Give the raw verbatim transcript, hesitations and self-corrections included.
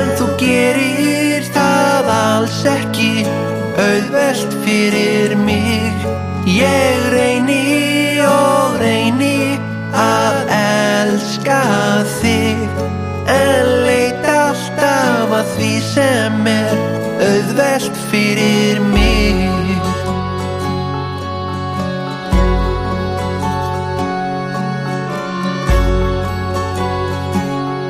En þú gerir það alls ekki auðvelt fyrir mig. Ég reyni og reyni að elska